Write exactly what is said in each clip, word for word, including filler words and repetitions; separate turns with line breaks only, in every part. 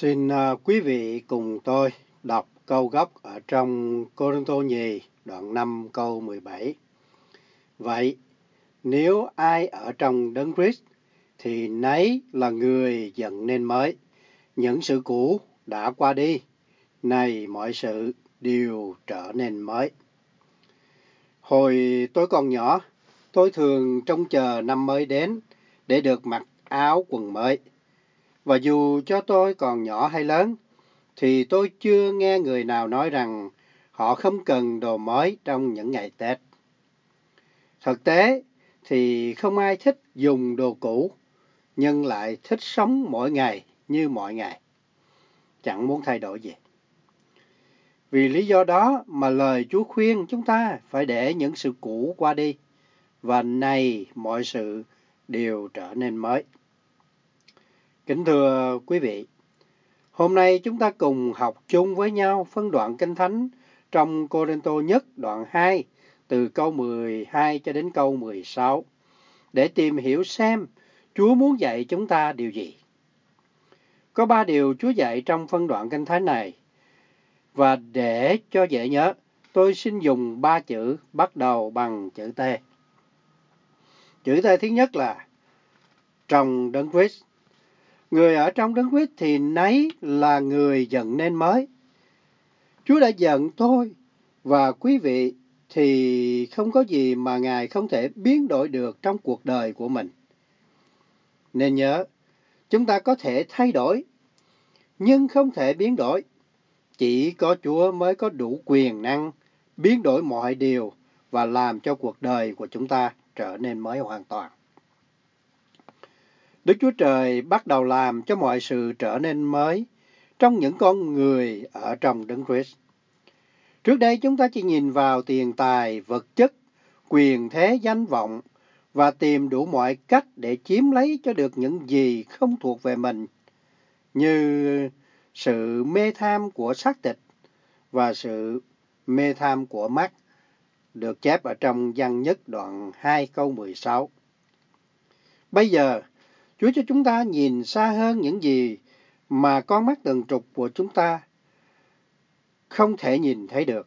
Xin à, quý vị cùng tôi đọc câu gốc ở trong Cô-rinh-tô nhì đoạn năm câu mười bảy. Vậy, nếu ai ở trong Đấng Christ thì nấy là người dựng nên mới. Những sự cũ đã qua đi, này mọi sự đều trở nên mới. Hồi tôi còn nhỏ, tôi thường trông chờ năm mới đến để được mặc áo quần mới. Và dù cho tôi còn nhỏ hay lớn, thì tôi chưa nghe người nào nói rằng họ không cần đồ mới trong những ngày Tết. Thực tế thì không ai thích dùng đồ cũ, nhưng lại thích sống mỗi ngày như mọi ngày, chẳng muốn thay đổi gì. Vì lý do đó mà lời Chúa khuyên chúng ta phải để những sự cũ qua đi, và này mọi sự đều trở nên mới. Kính thưa quý vị, hôm nay chúng ta cùng học chung với nhau phân đoạn Kinh Thánh trong Cô-rinh-tô nhất đoạn hai từ câu mười hai cho đến câu mười sáu để tìm hiểu xem Chúa muốn dạy chúng ta điều gì. Có ba điều Chúa dạy trong phân đoạn Kinh Thánh này, và để cho dễ nhớ, tôi xin dùng ba chữ bắt đầu bằng chữ T. Chữ T thứ nhất là trong Đấng Christ. Người ở trong Đấng Christ thì nấy là người dựng nên mới. Chúa đã giận tôi và quý vị thì không có gì mà Ngài không thể biến đổi được trong cuộc đời của mình. Nên nhớ, chúng ta có thể thay đổi, nhưng không thể biến đổi. Chỉ có Chúa mới có đủ quyền năng biến đổi mọi điều và làm cho cuộc đời của chúng ta trở nên mới hoàn toàn. Đức Chúa Trời bắt đầu làm cho mọi sự trở nên mới trong những con người ở trong Đấng Christ. Trước đây chúng ta chỉ nhìn vào tiền tài, vật chất, quyền thế, danh vọng và tìm đủ mọi cách để chiếm lấy cho được những gì không thuộc về mình, như sự mê tham của xác thịt và sự mê tham của mắt, được chép ở trong Giăng nhất đoạn hai câu mười sáu. Bây giờ, Chúa cho chúng ta nhìn xa hơn những gì mà con mắt từng trục của chúng ta không thể nhìn thấy được.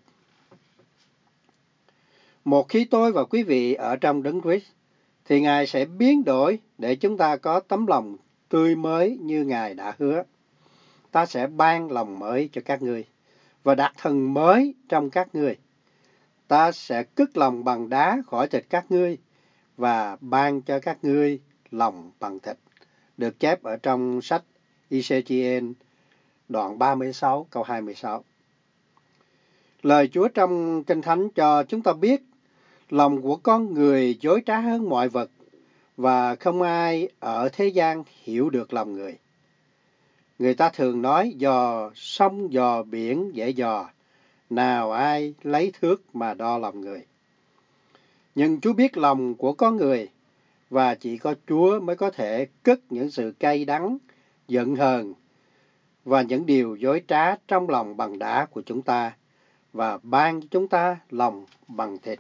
Một khi tôi và quý vị ở trong Đấng Christ, thì Ngài sẽ biến đổi để chúng ta có tấm lòng tươi mới như Ngài đã hứa. Ta sẽ ban lòng mới cho các ngươi và đặt thần mới trong các ngươi. Ta sẽ cất lòng bằng đá khỏi thịt các ngươi và ban cho các ngươi lòng bằng thịt. Được chép ở trong sách Ê-xê-chi-ên đoạn ba mươi sáu câu hai mươi sáu. Lời Chúa trong Kinh Thánh cho chúng ta biết lòng của con người dối trá hơn mọi vật, và không ai ở thế gian hiểu được lòng người. Người ta thường nói dò sông dò biển dễ dò, nào ai lấy thước mà đo lòng người. Nhưng Chúa biết lòng của con người, và chỉ có Chúa mới có thể cất những sự cay đắng, giận hờn và những điều dối trá trong lòng bằng đá của chúng ta, và ban cho chúng ta lòng bằng thịt.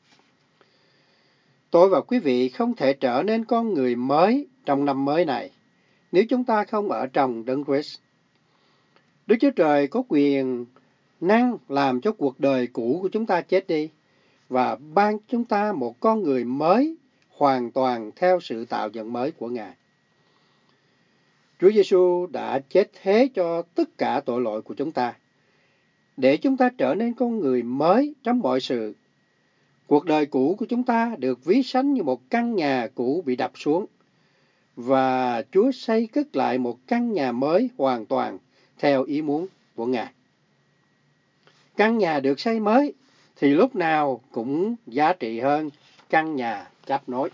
Tôi và quý vị không thể trở nên con người mới trong năm mới này nếu chúng ta không ở trong Đấng Christ. Đức Chúa Trời có quyền năng làm cho cuộc đời cũ của chúng ta chết đi và ban cho chúng ta một con người mới hoàn toàn theo sự tạo dựng mới của Ngài. Chúa Giêsu đã chết thế cho tất cả tội lỗi của chúng ta, để chúng ta trở nên con người mới trong mọi sự. Cuộc đời cũ của chúng ta được ví sánh như một căn nhà cũ bị đập xuống, và Chúa xây cất lại một căn nhà mới hoàn toàn theo ý muốn của Ngài. Căn nhà được xây mới thì lúc nào cũng giá trị hơn căn nhà chắp nối.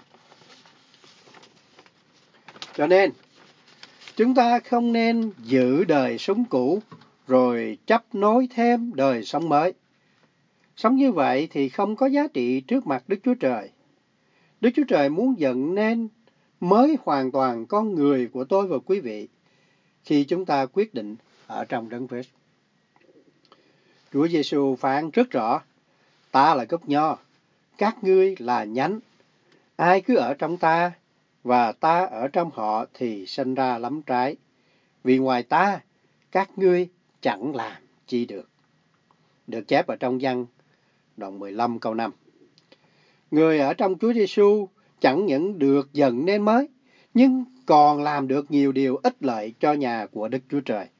Cho nên, chúng ta không nên giữ đời sống cũ rồi chấp nối thêm đời sống mới. Sống như vậy thì không có giá trị trước mặt Đức Chúa Trời. Đức Chúa Trời muốn dựng nên mới hoàn toàn con người của tôi và quý vị khi chúng ta quyết định ở trong Đấng Christ. Chúa Giêsu phán rất rõ: ta là gốc nho, các ngươi là nhánh. Ai cứ ở trong ta và ta ở trong họ thì sinh ra lắm trái, vì ngoài ta, các ngươi chẳng làm chi được. Được chép ở trong Giăng đoạn mười lăm câu năm. Người ở trong Chúa Giêsu chẳng những được dần nên mới, nhưng còn làm được nhiều điều ích lợi cho nhà của Đức Chúa Trời.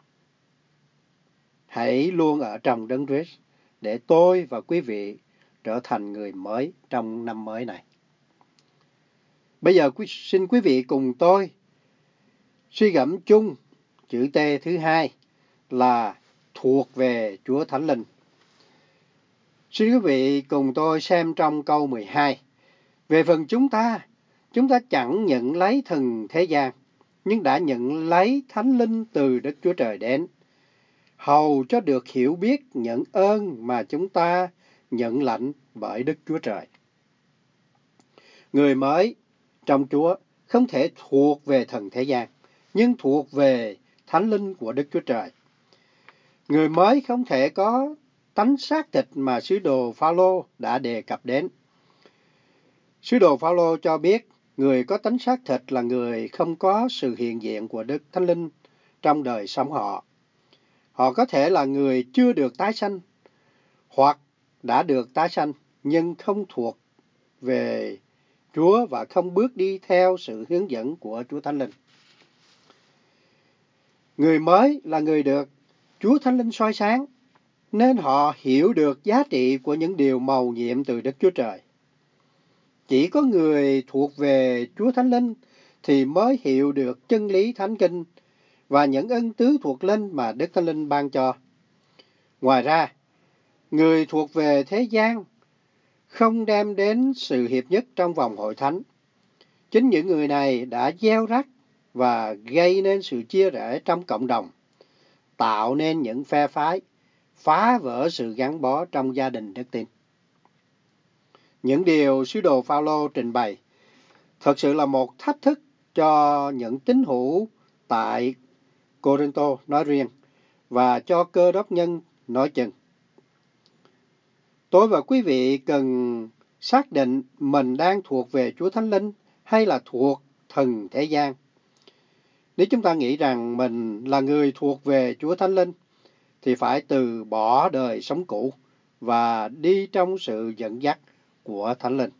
Hãy luôn ở trong Đấng Christ để tôi và quý vị trở thành người mới trong năm mới này. Bây giờ xin quý vị cùng tôi suy gẫm chung chữ T thứ hai là thuộc về Chúa Thánh Linh. Xin quý vị cùng tôi xem trong câu mười hai. Về phần chúng ta, chúng ta chẳng nhận lấy thần thế gian, nhưng đã nhận lấy Thánh Linh từ Đức Chúa Trời đến, hầu cho được hiểu biết những ơn mà chúng ta nhận lãnh bởi Đức Chúa Trời. Người mới trong Chúa không thể thuộc về thần thế gian, nhưng thuộc về Thánh Linh của Đức Chúa Trời. Người mới không thể có tánh xác thịt mà sứ đồ Phao-lô đã đề cập đến. Sứ đồ Phao-lô cho biết người có tánh xác thịt là người không có sự hiện diện của Đức Thánh Linh trong đời sống họ. Họ có thể là người chưa được tái sanh hoặc đã được tái sanh nhưng không thuộc về Chúa và không bước đi theo sự hướng dẫn của Chúa Thánh Linh. Người mới là người được Chúa Thánh Linh soi sáng, nên họ hiểu được giá trị của những điều mầu nhiệm từ Đức Chúa Trời. Chỉ có người thuộc về Chúa Thánh Linh thì mới hiểu được chân lý Thánh Kinh và những ân tứ thuộc linh mà Đức Thánh Linh ban cho. Ngoài ra, người thuộc về thế gian không đem đến sự hiệp nhất trong vòng hội thánh. Chính những người này đã gieo rắc và gây nên sự chia rẽ trong cộng đồng, tạo nên những phe phái, phá vỡ sự gắn bó trong gia đình đức tin. Những điều sứ đồ Phao-lô trình bày thật sự là một thách thức cho những tín hữu tại Cô-rinh-tô nói riêng và cho Cơ Đốc nhân nói chừng. Tôi và quý vị cần xác định mình đang thuộc về Chúa Thánh Linh hay là thuộc thần thế gian. Nếu chúng ta nghĩ rằng mình là người thuộc về Chúa Thánh Linh thì phải từ bỏ đời sống cũ và đi trong sự dẫn dắt của Thánh Linh.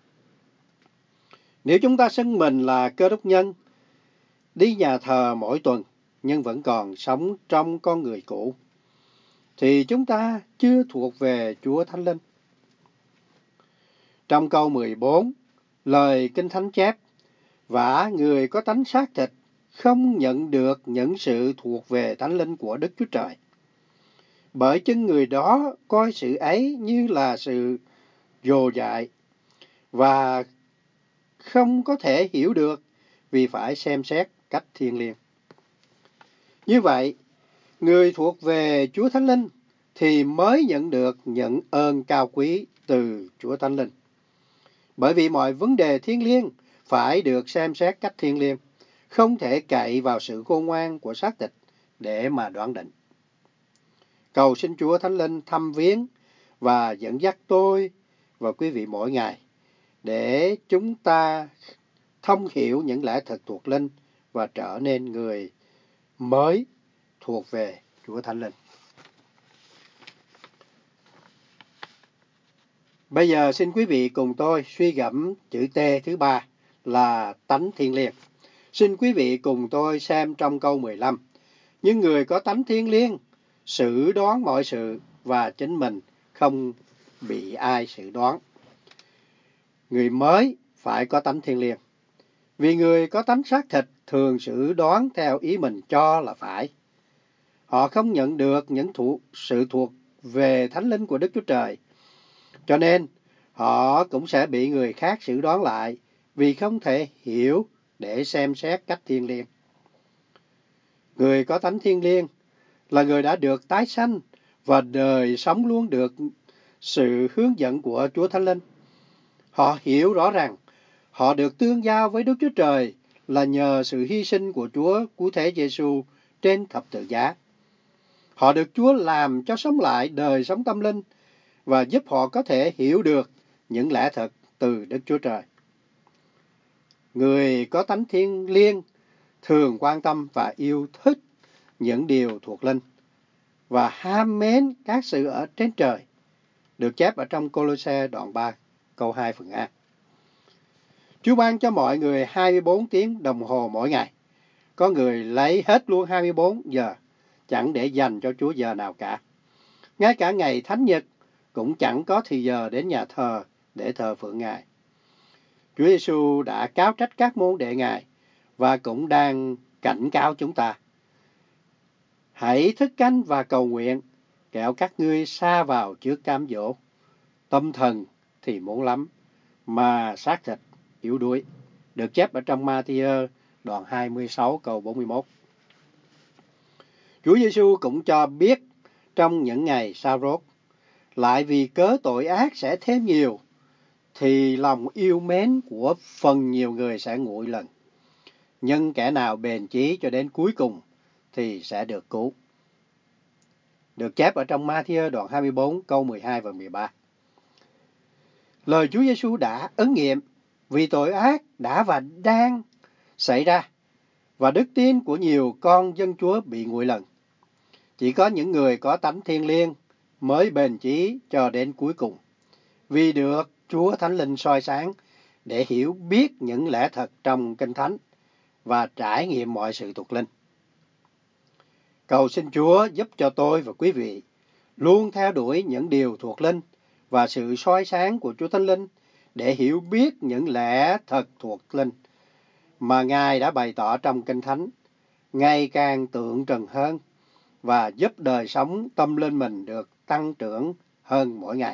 Nếu chúng ta xưng mình là Cơ Đốc nhân, đi nhà thờ mỗi tuần nhưng vẫn còn sống trong con người cũ, thì chúng ta chưa thuộc về Chúa Thánh Linh. Trong câu mười bốn, lời Kinh Thánh chép, vả người có tánh xác thịt không nhận được những sự thuộc về Thánh Linh của Đức Chúa Trời. Bởi chân người đó coi sự ấy như là sự dồ dại và không có thể hiểu được vì phải xem xét cách thiêng liêng. Như vậy, người thuộc về Chúa Thánh Linh thì mới nhận được những ơn cao quý từ Chúa Thánh Linh. Bởi vì mọi vấn đề thiêng liêng phải được xem xét cách thiêng liêng, không thể cậy vào sự khôn ngoan của xác thịt để mà đoán định. Cầu xin Chúa Thánh Linh thăm viếng và dẫn dắt tôi và quý vị mỗi ngày để chúng ta thông hiểu những lẽ thật thuộc linh và trở nên người mới thuộc về Chúa Thánh Linh. Bây giờ xin quý vị cùng tôi suy gẫm chữ T thứ ba là tánh thiêng liêng. Xin quý vị cùng tôi xem trong câu mười lăm. Nhưng người có tánh thiêng liêng, xử đoán mọi sự và chính mình không bị ai xử đoán. Người mới phải có tánh thiêng liêng. Vì người có tánh xác thịt thường xử đoán theo ý mình cho là phải. Họ không nhận được những thuộc, sự thuộc về Thánh Linh của Đức Chúa Trời. Cho nên, họ cũng sẽ bị người khác xử đoán lại vì không thể hiểu để xem xét cách thiêng liêng. Người có tánh thiêng liêng là người đã được tái sanh và đời sống luôn được sự hướng dẫn của Chúa Thánh Linh. Họ hiểu rõ rằng họ được tương giao với Đức Chúa Trời là nhờ sự hy sinh của Chúa Cứu Thế Giêsu trên thập tự giá. Họ được Chúa làm cho sống lại đời sống tâm linh và giúp họ có thể hiểu được những lẽ thật từ Đức Chúa Trời. Người có tánh thiêng liêng thường quan tâm và yêu thích những điều thuộc linh và ham mến các sự ở trên trời, được chép ở trong Cô-lô-se đoạn ba câu hai phần A. Chúa ban cho mọi người hai mươi bốn tiếng đồng hồ mỗi ngày. Có người lấy hết luôn hai mươi bốn giờ, chẳng để dành cho Chúa giờ nào cả. Ngay cả ngày Thánh Nhật cũng chẳng có thì giờ đến nhà thờ để thờ phượng Ngài. Chúa Giêsu đã cáo trách các môn đệ Ngài và cũng đang cảnh cáo chúng ta. Hãy thức canh và cầu nguyện, kẻo các ngươi sa vào trước cám dỗ. Tâm thần thì muốn lắm, mà xác thịt yếu đuối. Được chép ở trong Ma-thi-ơ đoạn hai mươi sáu câu bốn mươi mốt. Chúa Giêsu cũng cho biết trong những ngày sa rốt, lại vì cớ tội ác sẽ thêm nhiều, thì lòng yêu mến của phần nhiều người sẽ nguội lần. Nhưng kẻ nào bền chí cho đến cuối cùng thì sẽ được cứu. Được chép ở trong Ma-thi-ơ đoạn hai mươi bốn câu mười hai và mười ba. Lời Chúa Giêsu đã ứng nghiệm vì tội ác đã và đang xảy ra và đức tin của nhiều con dân Chúa bị nguội lần. Chỉ có những người có tánh thiêng liêng mới bền chí cho đến cuối cùng, vì được Chúa Thánh Linh soi sáng để hiểu biết những lẽ thật trong Kinh Thánh và trải nghiệm mọi sự thuộc linh. Cầu xin Chúa giúp cho tôi và quý vị luôn theo đuổi những điều thuộc linh và sự soi sáng của Chúa Thánh Linh để hiểu biết những lẽ thật thuộc linh mà Ngài đã bày tỏ trong Kinh Thánh, ngày càng tượng trưng hơn và giúp đời sống tâm linh mình được tăng trưởng hơn mỗi ngày.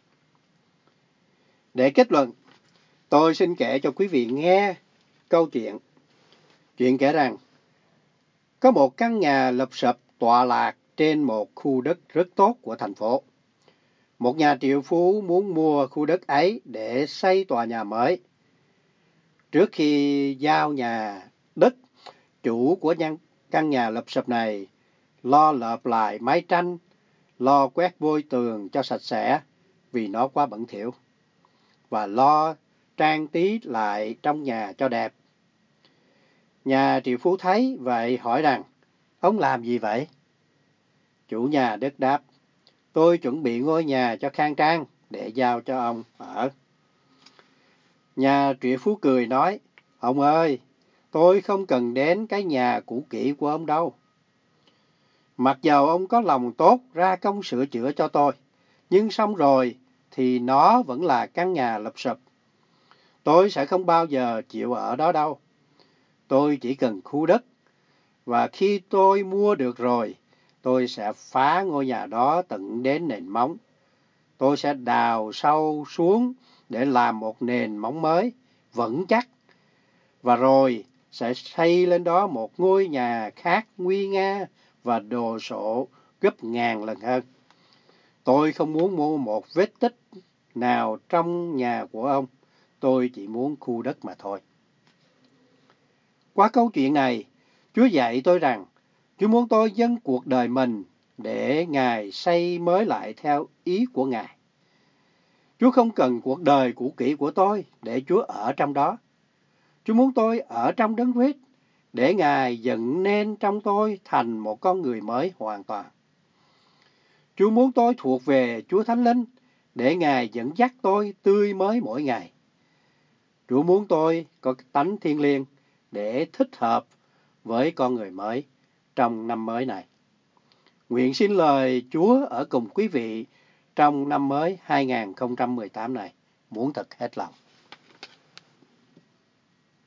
Để kết luận, tôi xin kể cho quý vị nghe câu chuyện. Chuyện kể rằng, có một căn nhà lụp xụp tọa lạc trên một khu đất rất tốt của thành phố. Một nhà triệu phú muốn mua khu đất ấy để xây tòa nhà mới. Trước khi giao nhà đất, chủ của căn nhà lụp xụp này lo lợp lại mái tranh, lo quét vôi tường cho sạch sẽ vì nó quá bẩn thỉu, và lo trang trí lại trong nhà cho đẹp. Nhà triệu phú thấy vậy hỏi rằng, ông làm gì vậy? Chủ nhà đất đáp, tôi chuẩn bị ngôi nhà cho khang trang để giao cho ông ở. Nhà triệu phú cười nói, ông ơi, tôi không cần đến cái nhà cũ kỹ của ông đâu. Mặc dầu ông có lòng tốt ra công sửa chữa cho tôi, nhưng xong rồi thì nó vẫn là căn nhà lụp xụp. Tôi sẽ không bao giờ chịu ở đó đâu. Tôi chỉ cần khu đất, và khi tôi mua được rồi, tôi sẽ phá ngôi nhà đó tận đến nền móng. Tôi sẽ đào sâu xuống để làm một nền móng mới, vững chắc, và rồi sẽ xây lên đó một ngôi nhà khác nguy nga và đồ sộ gấp ngàn lần hơn. Tôi không muốn mua một vết tích nào trong nhà của ông, tôi chỉ muốn khu đất mà thôi. Qua câu chuyện này, Chúa dạy tôi rằng, Chúa muốn tôi dâng cuộc đời mình để Ngài xây mới lại theo ý của Ngài. Chúa không cần cuộc đời cũ kỹ của tôi để Chúa ở trong đó. Chúa muốn tôi ở trong Đấng Christ để Ngài dựng nên trong tôi thành một con người mới hoàn toàn. Chúa muốn tôi thuộc về Chúa Thánh Linh để Ngài dẫn dắt tôi tươi mới mỗi ngày. Chúa muốn tôi có tánh thiêng liêng để thích hợp với con người mới trong năm mới này. Nguyện xin lời Chúa ở cùng quý vị trong năm mới hai không một tám này, muốn thật hết lòng.